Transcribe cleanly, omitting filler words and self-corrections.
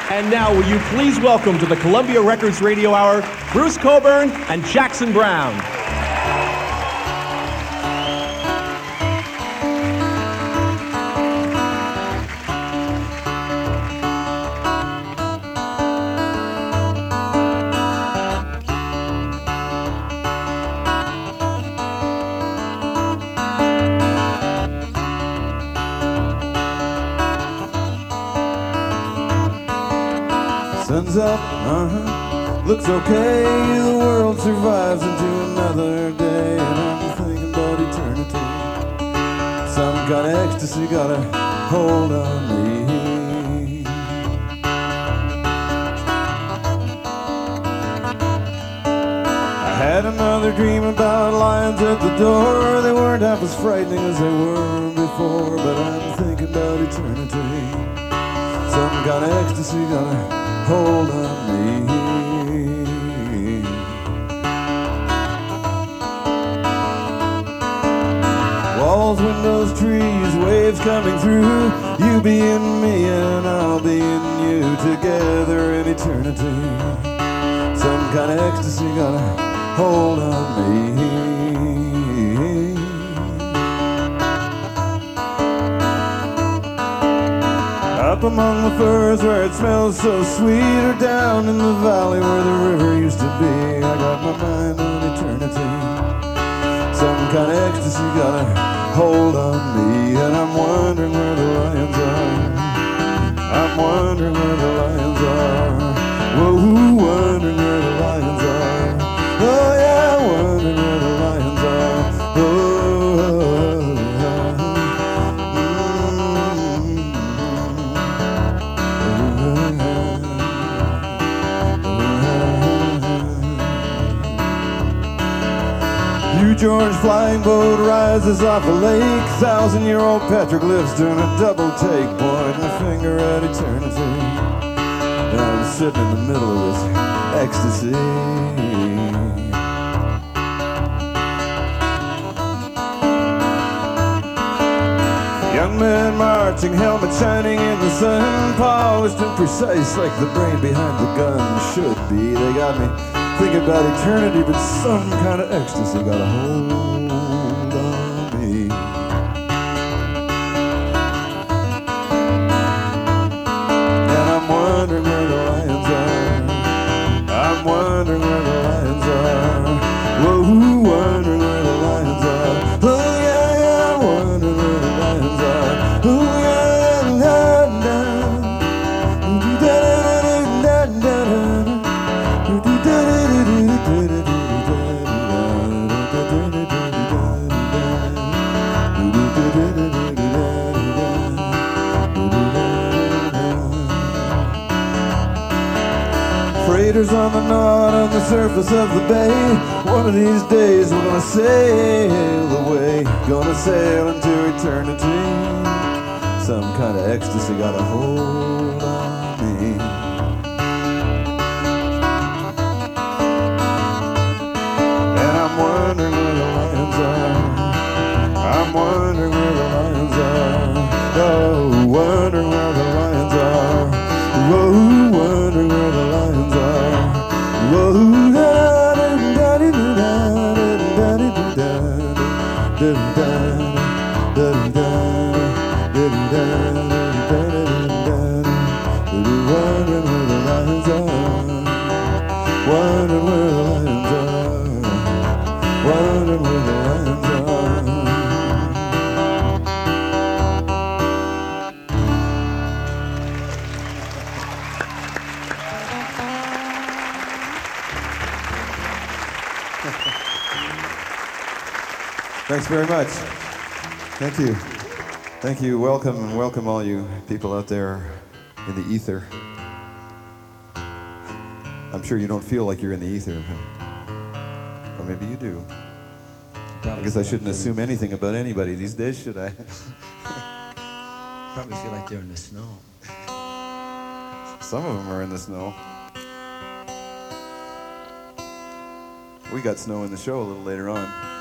And now, will you please welcome to the Columbia Records Radio Hour, Bruce Cockburn and Jackson Browne. Sun's up, looks okay, the world survives into another day, and I'm thinking about eternity. Some kind of ecstasy got a hold on me. I had another dream about lions at the door. They weren't half as frightening as they were before, but I'm thinking about eternity. Some kind of ecstasy got a hold on me. Walls, windows, trees, waves coming through. You be in me and I'll be in you, together in eternity. Some kind of ecstasy got a hold on me. Up among the firs where it smells so sweet, or down in the valley where the river used to be. I got my mind on eternity. Some kind of ecstasy got a hold on me, and I'm wondering where the lions are. I'm wondering where the lions are. Whoa, wondering where the lions are. Oh yeah, wondering where the lions are. Oh. George flying boat rises off a lake. 1,000-year-old petroglyphs doing a double take, pointing a finger at eternity. And I'm sitting in the middle of this ecstasy. Young men marching, helmet shining in the sun, polished and precise like the brain behind the gun should be. They got me thinking about eternity, but some kind of ecstasy got a hold on me. And I'm wondering where the lions are. I'm wondering where the lions are. Whoa, wondering where the lions are. Oh yeah, yeah, I'm wondering where the lions are. Oh yeah, da, da, da, da, da, da. Freighters on the knot on the surface of the bay. One of these days we're gonna sail away, gonna sail into eternity. Some kind of ecstasy got a hold on me. I'm wondering where the lions are. I'm wondering where the lions are. Oh, wondering where the lions are. Whoa, wondering where the lions are. Whoa, da da da da da da da da da da wondering where the lions are. Wondering where the lions are. Wondering where the lions are. Thanks very much. Thank you. Thank you. Welcome, and welcome all you people out there in the ether. I'm sure you don't feel like you're in the ether. Or maybe you do. I guess I shouldn't assume anything about anybody these days, should I? Probably feel like they're in the snow. Some of them are in the snow. We got snow in the show a little later on.